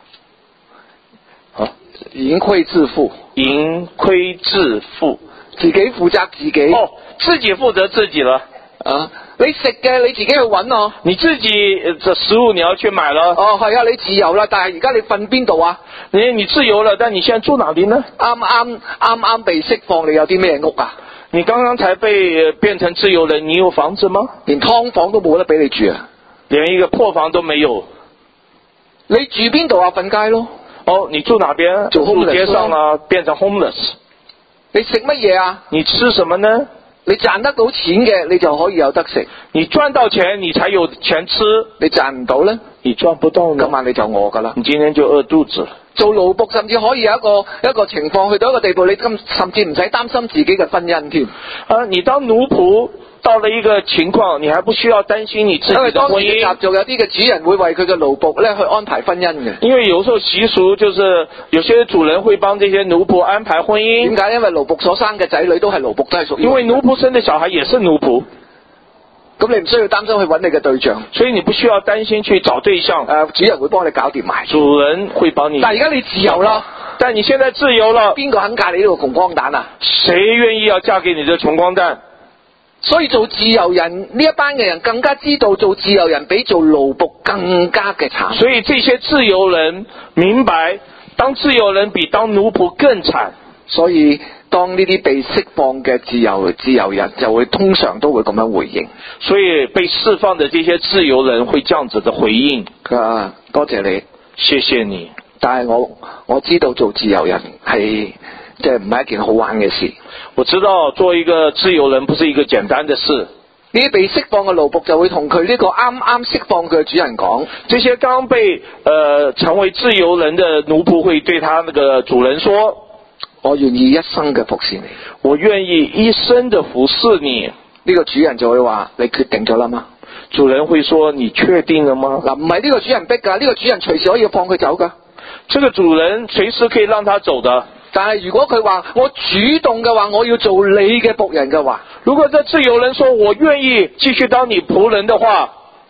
啊， 盈虧自負， 盈虧自負， 自己負責自己。 哦，自己負責自己了。 啊，你食嘅你自己去揾哦。 你自己這食物你要去買了。 哦，係啊，你自由啦，但係而家你瞓邊度啊？ 你你自由了，但你現在住哪裡呢？ 啱啱啱啱被釋放，你有啲咩屋啊？ 你剛剛才被變成自由人，你有房子嗎？ 連劏房都冇得俾你住啊！ 連一個破房都沒有。 你住邊度啊？瞓街咯。 哦，你住哪邊？ 住街上啊，變成 homeless。 你食乜嘢啊？ 你吃什麼呢？ 你賺得到錢嘅，你就可以有得食。 你賺到錢，你才有錢吃。 你賺唔到呢？ 你賺不到呢？ 今晚你就餓噶啦。 你今天就餓肚子了。 做奴僕甚至可以有一個一個情況，去到一個地步，你咁甚至唔使擔心自己嘅婚姻添。 啊，你當奴僕到了一個情況，你還不需要擔心你自己的婚姻。因為當時嘅習俗， 有啲嘅主人會為佢嘅奴僕咧去安排婚姻嘅。 因為有時候習俗就是有些主人會幫這些奴僕安排婚姻。 點解？因為奴僕所生嘅仔女都係奴僕，都係屬於。 因為奴僕生的小孩也是奴僕。 咁你唔需要擔心去揾你嘅對象， 所以你不需要擔心去找對象。 誒、呃，主人會幫你搞掂埋， 主人會幫你。 但係而家你自由啦， 但你現在自由了， 邊個肯嫁你呢個窮光蛋啊？ 誰願意要嫁給你這窮光蛋？ 所以做自由人呢一班嘅人更加知道做自由人比做奴僕更加嘅慘。 所以這些自由人明白，當自由人比當奴僕更慘。 所以當呢啲被釋放嘅自由自由人就會通常都會咁樣回應。 所以被釋放的這些自由人會這樣子的回應。 啊，多謝你， 謝謝你。 但係我我知道做自由人係即係唔係一件好玩嘅事。 我知道做一個自由人不是一個簡單的事。 呢啲被釋放嘅奴僕就會同佢呢個啱啱釋放佢嘅主人講， 這些剛被呃成為自由人的奴僕會對他那個主人說， 我願意一生嘅服侍你， 我願意一生的服侍你。 呢個主人就會話，你決定咗啦嗎？ 主人會說，你確定了嗎？ 嗱，唔係呢個主人逼噶，呢個主人隨時可以放佢走噶。 這個主人隨時可以讓他走的。 但係如果佢話我主動嘅話，我要做你嘅僕人嘅話， 如果這自由人說我願意繼續當你僕人的話，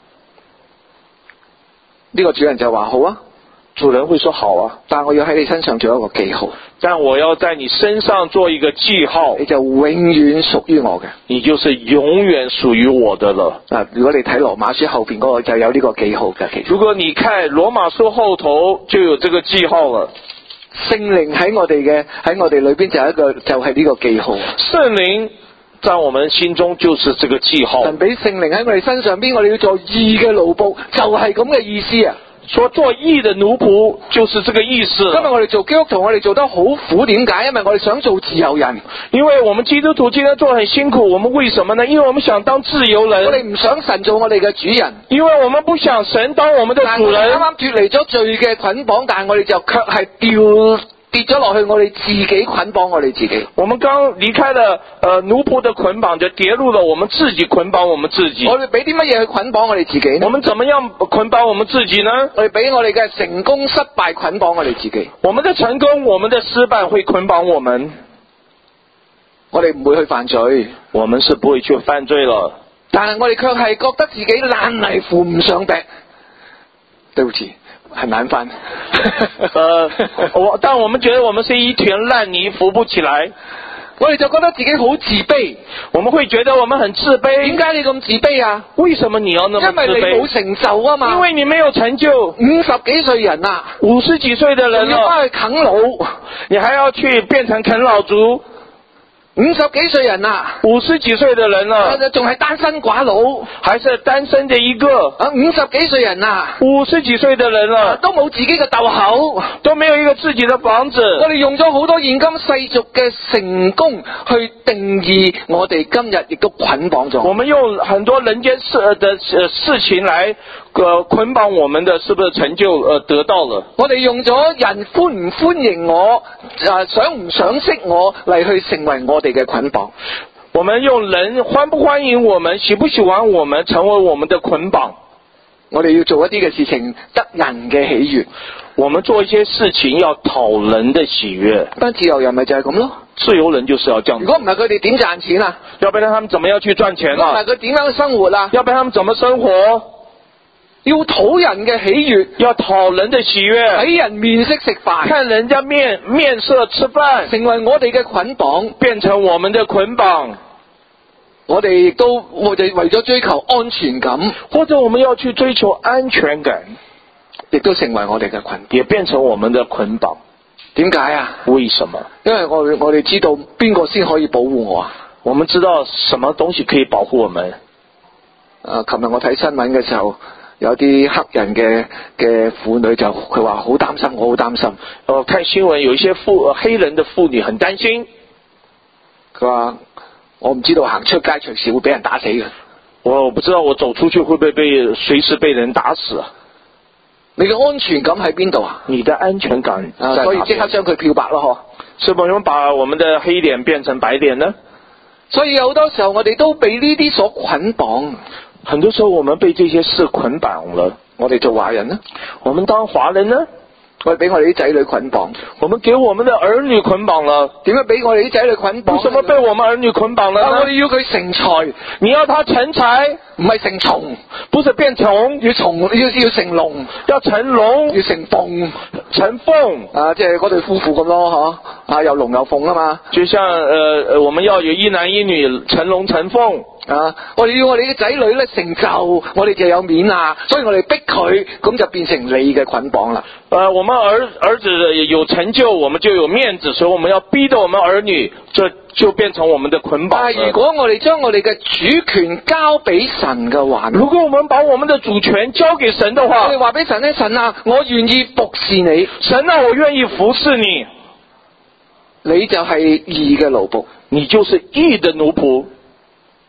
呢個主人就話好啊， 主人會說好啊， 但我要喺你身上做一個記號， 但我要在你身上做一個記號， 你就永遠屬於我嘅， 你就是永遠屬於我的了。 啊，如果你睇羅馬書後邊嗰個就有呢個記號嘅，其實如果你看羅馬書後頭就有這個記號了。 聖靈喺我哋嘅喺我哋裏邊就係一個就係呢個記號。 聖靈在我們心中就是這個記號。 神俾聖靈喺我哋身上邊，我哋要做義嘅奴僕，就係咁嘅意思啊！ 說做義的奴僕就是這個意思。 今日我哋做基督徒，我哋做得好苦，點解？因為我哋想做自由人。 因為我們基督徒今天做得很辛苦，我們為什麼呢？因為我們想當自由人。 我哋唔想神做我哋嘅主人， 因為我們不想神當我們的主人。 啱啱脫離咗罪嘅捆綁，但係我哋就卻係掉跌咗落去，我哋自己捆綁我哋自己。 我們剛離開了呃奴僕的捆綁，就跌入了我們自己捆綁我們自己。 我哋俾啲乜嘢去捆綁我哋自己呢？ 我們怎麼樣捆綁我們自己呢？ 我哋俾我哋嘅成功失敗捆綁我哋自己。 我們的成功，我們的失敗會捆綁我們。 我哋唔會去犯罪， 我們是不會去犯罪了。 但係我哋卻係覺得自己爛泥扶唔上壁。對不起。很難翻， 呃，我但我們覺得我們是一團爛泥，扶不起來， 我哋就覺得自己好自卑， 我們會覺得我們很自卑。 點解你咁自卑啊？ 為什麼你要那麼自卑？ 因為你冇成就啊嘛。 因為你沒有成就。 五十幾歲人啊， 五十幾歲的人了， 要翻去啃老， 你還要去變成啃老族。 五十幾歲人啊， 五十幾歲的人了， 仲係單身寡佬， 還是單身的一個。 啊，五十幾歲人啊， 五十幾歲的人了， 啊、都冇自己嘅竇口， 都沒有一個自己的房子。 我哋用咗好多現今世俗嘅成功去定義我哋今日，亦都捆綁咗。 我們用很多人間事的事情來呃捆綁我們的，是不是成就呃得到了？ 我哋用咗人歡唔歡迎我，啊想唔想識我嚟去成為我哋嘅捆綁。 我們用人歡不歡迎我們，喜不喜歡我們，成為我們的捆綁。 我哋要做一啲嘅事情得人嘅喜悅， 我們做一些事情要討人的喜悅。 班自由人咪就係咁咯。 自由人就是要這樣。 如果唔係佢哋點賺錢啊？ 要不然他們怎麼樣去賺錢啊？ 如果唔係佢點樣生活啊？ 要不然他們怎麼生活？ 要討人嘅喜悅， 要討人的喜悅， 睇人面色食飯， 看人家面面色吃飯， 成為我哋嘅捆綁， 變成我們的捆綁。 我哋亦都我哋為咗追求安全感， 或者我們要去追求安全感， 亦都成為我哋嘅捆綁， 也變成我們的捆綁。 點解啊？ 為什麼？ 因為我我哋知道邊個先可以保護我啊？ 我們知道什麼東西可以保護我們。 啊，琴日我睇新聞嘅時候，有啲黑人嘅嘅婦女就佢話好擔心，我好擔心。 我看新聞，有一些婦黑人的婦女很擔心。 佢話我唔知道行出街隨時會俾人打死嘅。 我不知道我走出去會不會被隨時被人打死啊？ 你嘅安全感喺邊度啊？ 你的安全感在哪邊？ 啊，所以即刻將佢漂白咯，嗬。 是不是把我們的黑臉變成白臉呢？ 所以好多時候我哋都被呢啲所捆綁。 很多時候我們被這些事捆綁了。 我哋做華人呢？ 我們當華人呢？ 我哋俾我哋啲仔女捆綁。 我們給我們的兒女捆綁了。 點樣俾我哋啲仔女捆綁？ 為什麼被我們兒女捆綁了呢？ 啊，我哋要佢成才。 你要他成才， 唔係成蟲， 不是變蟲， 要蟲要要成龍， 要成龍， 要成鳳， 成鳳啊，即係嗰對夫婦咁咯，嗬，啊，有龍有鳳啊嘛。 就像呃我們要有一男一女，成龍成鳳。 啊！我哋要我哋嘅仔女咧成就，我哋就有面啊，所以我哋逼佢，咁就變成你嘅捆綁啦。 呃，我們兒兒子有成就，我們就有面子，所以我們要逼着我們兒女，這就變成我們的捆綁。 但係如果我哋將我哋嘅主權交俾神嘅話， 如果我們把我們的主權交給神的話， 我哋話俾神咧，神啊，我願意服侍你， 神啊，我願意服侍你， 你就係義嘅奴僕， 你就是義的奴僕。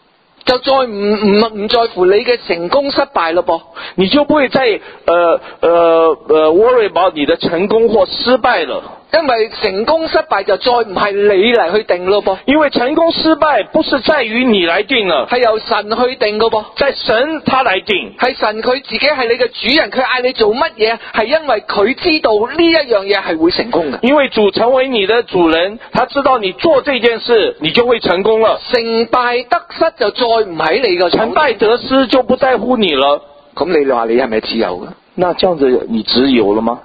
就再唔唔唔在乎你嘅成功失敗咯噃。 你就不會再呃呃呃 worry about 你的成功或失敗了。 因為成功失敗就再唔係你嚟去定咯噃， 因為成功失敗不是在於你來定了， 係由神去定噶噃， 在神他來定， 係神佢自己係你嘅主人，佢嗌你做乜嘢，係因為佢知道呢一樣嘢係會成功嘅。 因為主成為你的主人，他知道你做這件事，你就會成功了。 成敗得失就再唔喺你嘅， 成敗得失就不在乎你了。 咁你話你係咪自由嘅？ 那這樣子你自由了嗎？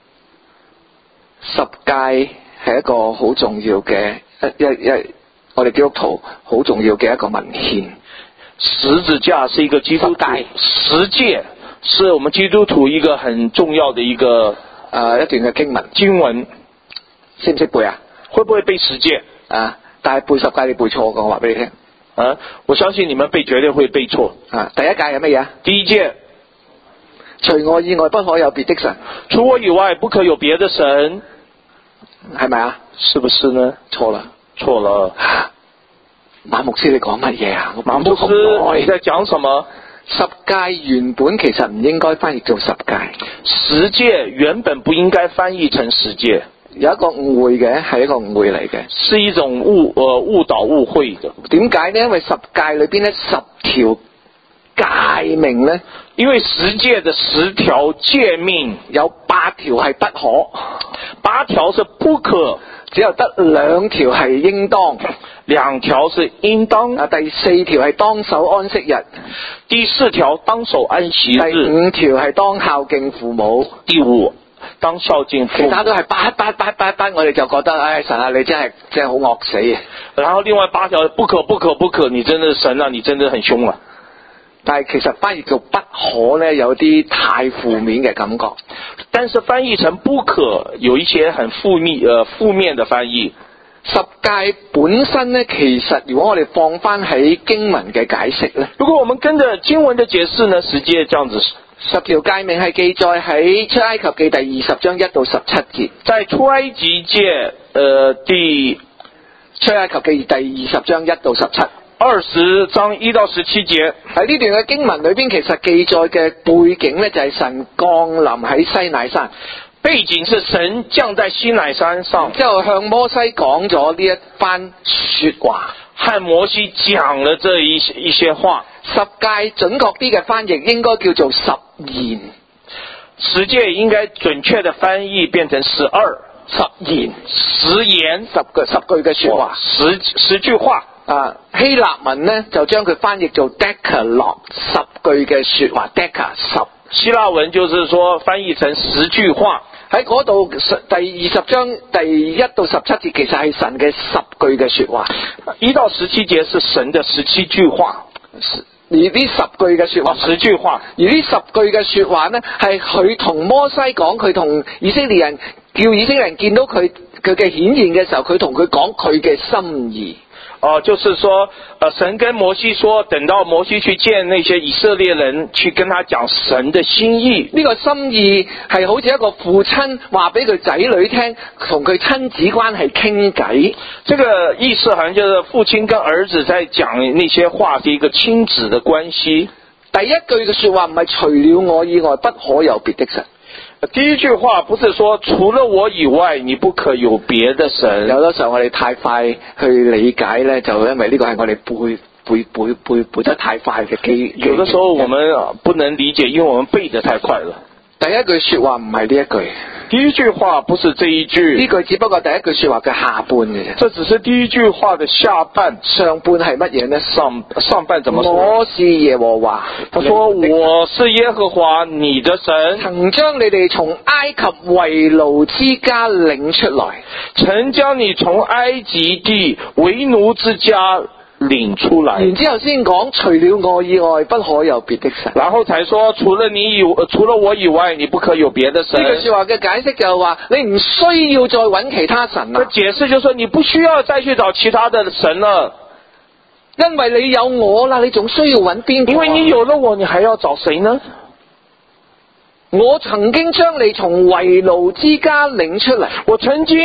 十誡係一個好重要嘅一一一，我哋基督徒好重要嘅一個文獻。 十字架是一個基督徒，十誡是我們基督徒一個很重要的一個誒、呃、一段嘅經文。 經文識唔識背啊？ 會不會背十誡啊？但係背十誡你背錯嘅，我話俾你聽。 啊，我相信你們背絕對會背錯。 啊，第一誡係乜嘢啊？ 第一誡， 除我以外不可有別的神。 除我以外不可有別的神， 係咪啊？ 是不是呢？ 錯啦， 錯了。 馬牧師你講乜嘢啊？ 馬牧師你在講什麼？ 十誡原本其實唔應該翻譯做十誡。 十誡原本不應該翻譯成十誡。 有一個誤會嘅，係一個誤會嚟嘅， 是一種誤呃誤導誤會的。 點解呢？因為十誡裏邊呢十條誡命呢，因為十誡的十條誡命有八條係不可， 八條是不可， 只有得兩條係應當， 兩條是應當。 啊，第四條係當守安息日， 第四條當守安息日， 第五條係當孝敬父母， 第五當孝敬父母， 其他都係八八八八八，我哋就覺得，唉，神啊，你真係真係好惡死啊！ 然後另外八條不可不可不可，你真的神啊，你真的很兇啊！ 但係其實翻譯做不可呢，有啲太負面嘅感覺。 但是翻譯成不可，有一些很負面呃負面的翻譯。 十誡本身呢，其實如果我哋放翻喺經文嘅解釋呢， 如果我們跟着經文的解釋呢，實際這樣子。 十條誡命係記載喺出埃及記第二十章一到十七節， 在出埃及記呃第出埃及記第二十章一到十七。 二十章一到十七節， 喺呢段嘅經文裏邊，其實記載嘅背景呢，就係神降臨喺西乃山， 背景是神降在西乃山上， 之後向摩西講咗呢一番說話， 和摩西講了這一一些話。 十誡準確啲嘅翻譯應該叫做十言， 十誡應該準確的翻譯變成十二， 十言， 十言， 十句十句嘅說話， 十十句話。 啊，希臘文呢就將佢翻譯做 decalogue， 十句嘅說話 deca 十。 希臘文就是說翻譯成十句話。 喺嗰度第二十章第一到十七節，其實係神嘅十句嘅說話， 一到十七節是神的十七句話。 而呢十句嘅說話， 十句話， 而呢十句嘅說話呢，係佢同摩西講，佢同以色列人叫以色列人見到佢佢嘅顯現嘅時候，佢同佢講佢嘅心意。 哦、呃，就是說，呃，神跟摩西說，等到摩西去見那些以色列人，去跟他講神的心意。 呢個心意係好似一個父親話俾佢仔女聽，同佢親子關係傾偈。 這個意思好像就是父親跟兒子在講那些話，是一個親子的關係。 第一句嘅說話唔係除了我以外不可有別的神。 第一句話不是說除了我以外你不可有別的神。 有的時候我哋太快去理解呢，就因為呢個係我哋背背背背背得太快嘅機。 有的時候我們不能理解，因為我們背得太快了。 第一句說話唔係呢一句， 第一句話不是這一句， 呢句只不過第一句說話嘅下半嘅啫。 這只是第一句話的下半， 上半係乜嘢呢？ 上上半怎麼說？ 我是耶和華， 他說我是耶和華你的神， 曾將你哋從埃及為奴之家領出來， 曾將你從埃及地為奴之家領出來， 然之後先講除了我以外不可有別的神， 然後才說除了你以除了我以外你不可有別的神。 呢句說話嘅解釋就係話你唔需要再揾其他神啦。 解釋就是說你不需要再去找其他的神了， 因為你有我啦，你仲需要揾邊個？ 因為你有了我，你還要找誰呢？ 我曾經將你從為奴之家領出嚟， 我曾經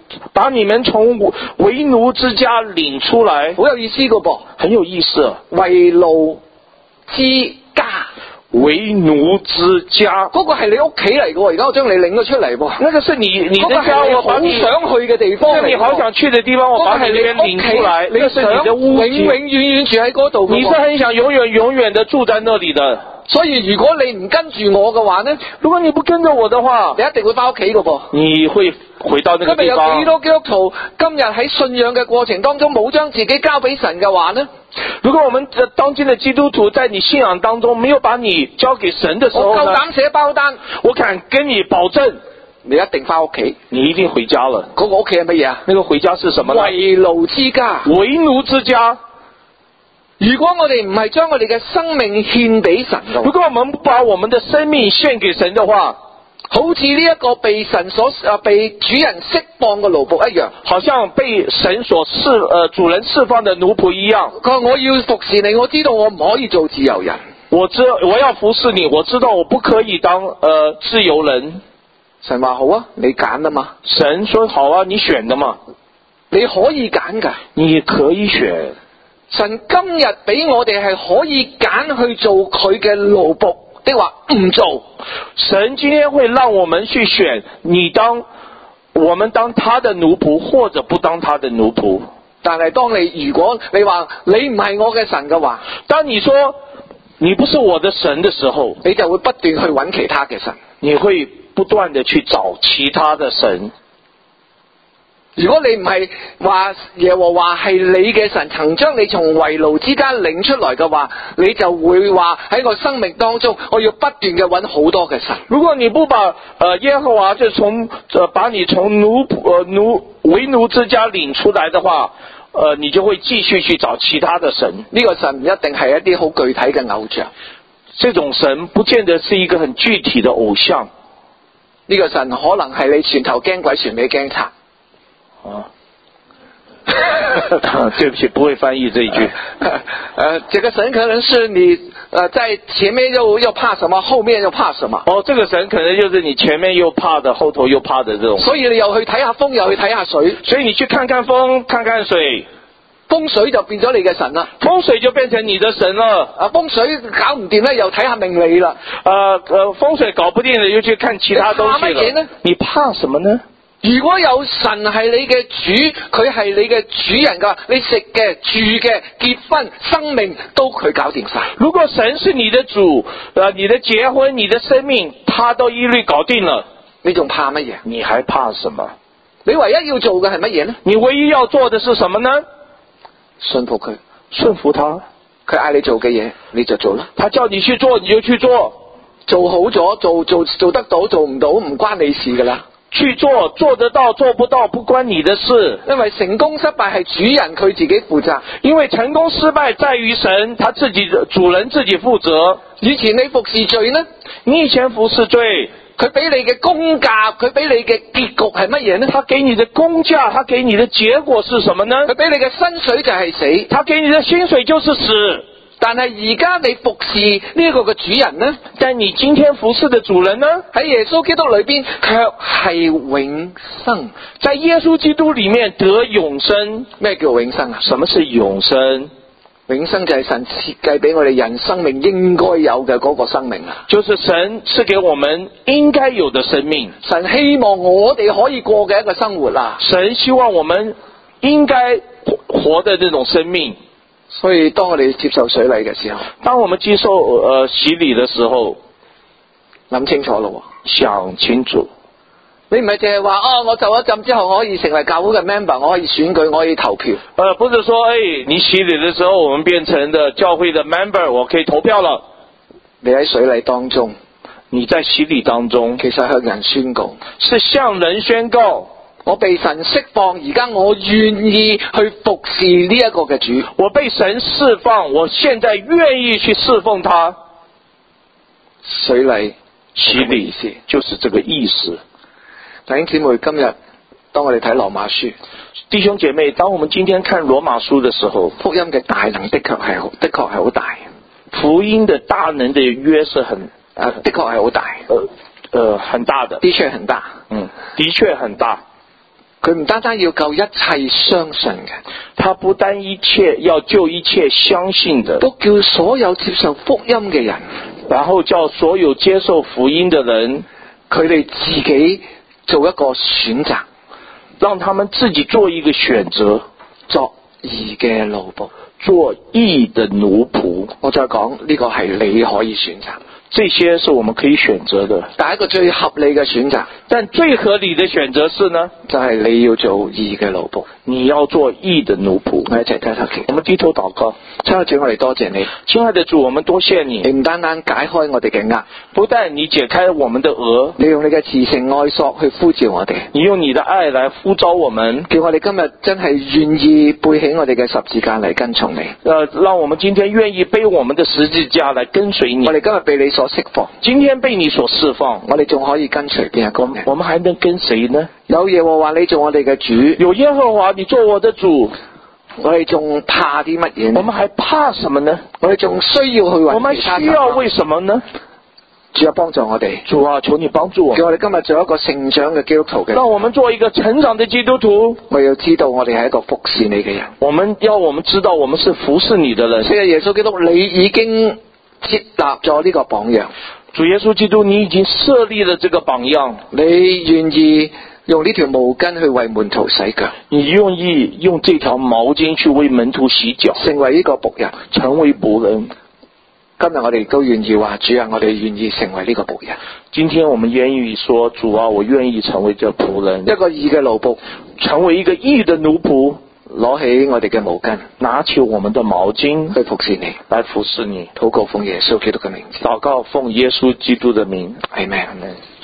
把你們從為奴之家領出來， 好有意思噶噃， 很有意思。 為奴之家， 為奴之家， 嗰個係你屋企嚟噶，而家我將你領咗出嚟噃。 那個是你你的家，我把你好想去嘅地方嚟， 你好想去的地方，我把你那邊領出來， 你那是你的屋永永遠遠住喺嗰度。 你是很想永遠永遠的住在那裡的。 所以如果你唔跟住我嘅話呢， 如果你不跟着我的話， 你一定會翻屋企噶噃。 你會回到那個今日有地方。 幾多基督徒今日喺信仰嘅過程當中冇將自己交俾神嘅話呢？ 如果我們當今的基督徒在你信仰當中沒有把你交給神的時候呢， 我夠膽寫包單， 我敢跟你保證， 你一定翻屋企， 你一定回家了。 嗰個屋企係乜嘢啊？ 那個回家是什麼呢？ 為奴之家。 為奴之家。 如果我哋唔係將我哋嘅生命獻俾神嘅話， 如果我們不把我們的生命獻給神的話， 好似呢一個被神所啊被主人釋放嘅奴僕一樣， 好像被神所釋呃主人釋放的奴僕一樣。 佢話我要服侍你，我知道我唔可以做自由人， 我知我要服侍你，我知道我不可以當呃自由人。 神話好啊，你揀啊嘛。 神說好啊，你選的嘛， 你可以揀噶， 你可以選。 神今日俾我哋係可以揀去做佢嘅奴僕，的話唔做。 神今天會讓我們去選，你當我們當他的奴僕，或者不當他的奴僕。 但係當你如果你話你唔係我嘅神嘅話， 當你說你不是我的神的時候， 你就會不斷去揾其他嘅神， 你會不斷地去找其他的神。 如果你唔係話耶和華係你嘅神，曾將你從為奴之家領出來嘅話，你就會話喺我生命當中，我要不斷嘅揾好多嘅神。 如果你不把呃耶和華就從呃把你從奴呃奴為奴之家領出來的話，呃你就會繼續去找其他的神。 呢個神唔一定係一啲好具體嘅偶像， 這種神不見得是一個很具體的偶像。 呢個神可能係你船頭驚鬼船尾驚賊。 啊，對不起，不會翻譯這一句。 呃，這個神可能是你呃在前面又又怕什麼，後面又怕什麼。 哦，這個神可能就是你前面又怕的，後頭又怕的這種。 所以你又去睇下風，又去睇下水， 所以你去看看風，看看水， 風水就變咗你嘅神啦。 風水就變成你的神了。 啊，風水搞唔掂咧，又睇下命理啦。 呃呃，風水搞不定了，又去看其他東西了。 你怕乜嘢呢？ 你怕什麼呢？ 如果有神係你嘅主，佢係你嘅主人噶，你食嘅、住嘅、結婚、生命都佢搞掂晒。 如果神是你的主，呃，你的結婚、你的生命，他都一律搞定了， 你仲怕乜嘢？ 你還怕什麼？ 你唯一要做嘅係乜嘢呢？ 你唯一要做的是什麼呢？ 信服佢， 順服他， 佢嗌你做嘅嘢你就做啦。 他叫你去做你就去做， 做好咗做做做得到，做唔到唔關你事噶啦。 去做，做得到做不到不關你的事， 因為成功失敗係主人佢自己負責。 因為成功失敗在於神，他自己主人自己負責。 以前你服侍罪呢？ 你以前服侍罪， 佢俾你嘅工價，佢俾你嘅結局係乜嘢呢？ 他給你的工價，他給你的結果是什麼呢？ 佢俾你嘅薪水就係死， 他給你的薪水就是死。 但係而家你服侍呢個嘅主人呢？ 但你今天服侍的主人呢？ 喺耶穌基督裏邊卻係永生。 在耶穌基督裏面得永生。 咩叫永生啊？ 什麼是永生？ 永生就係神設計俾我哋人生命應該有嘅嗰個生命啊！ 就是神賜給我們應該有的生命。 神希望我哋可以過嘅一個生活啦。 神希望我們應該活的這種生命。 所以當我哋接受水禮嘅時候， 當我們接受呃洗禮的時候， 諗清楚咯， 想清楚。 你唔係淨係話哦，我受咗浸之後我可以成為教會嘅 member， 我可以選舉，我可以投票。 呃，不是說誒、哎，你洗禮的時候，我們變成的教會的 member， 我可以投票了。 你喺水禮當中， 你在洗禮當中， 其實向人宣告， 是向人宣告。 我被神釋放，而家我願意去服侍呢一個嘅主。 我被神釋放，我現在願意去侍奉他。 水禮洗禮就是這個意思。 弟兄姊妹，今日當我哋睇羅馬書， 弟兄姐妹，當我們今天看羅馬書的時候， 福音嘅大能的確係的確係好大。 福音的大能的約是很啊，的確係好大， 呃呃很大的， 的確很大， 嗯，的確很大。 佢唔單單要救一切相信嘅， 他不單一切要救一切相信的， 都叫所有接受福音嘅人， 然後叫所有接受福音的人， 佢哋自己做一個選擇， 讓他們自己做一個選擇， 作義嘅奴僕， 做義的奴僕。 我再講呢個係你可以選擇， 這些是我們可以選擇的。 但係一個最合理嘅選擇， 但最合理的選擇是呢， 就係你要做義嘅奴僕， 你要做義的奴僕。 我一齊低頭祈禱。 我們低頭禱告。 親愛的主，我哋多謝你， 親愛的主，我們多謝你， 你唔單單解開我哋嘅軛， 不但你解開我們的額， 你用你嘅慈繩愛索去呼召我哋， 你用你的愛來呼召我們， 叫我哋今日真係願意背起我哋嘅十字架嚟跟從你。 呃，讓我們今天願意背我們的十字架來跟隨你。 我哋今日被你所釋放， 今天被你所釋放， 我哋仲可以跟隨邊一個呢？ 我們還能跟誰呢？ 有耶和華你做我哋嘅主， 有耶和華你做我的主， 我哋仲怕啲乜嘢呢？ 我們還怕什麼呢？ 我哋仲需要去我們揾其他需要為什麼呢？ 主啊，幫助我哋， 主啊，求你幫助我們， 叫我哋今日做一個成長嘅基督徒嘅。 讓我們做一個成長的基督徒。 我要知道我哋係一個服侍你嘅人。 我們要我們知道我們是服侍你的人。 所以耶穌基督，你已經設立咗呢個榜樣。 主耶穌基督，你已經設立了這個榜樣。 你願意用呢條毛巾去為門徒洗腳， 你願意用這條毛巾去為門徒洗腳， 成為呢個僕人， 成為僕人。 今日我哋都願意話，主啊，我哋願意成為呢個僕人。 今天我們願意說，主啊，我願意成為這僕人， 一個義嘅奴僕， 成為一個義的奴僕， 攞起我哋嘅毛巾， 拿起我們的毛巾去服侍你， 來服侍你。 禱告奉耶穌基督嘅名字， 禱告奉耶穌基督的名， 阿們。 阿們。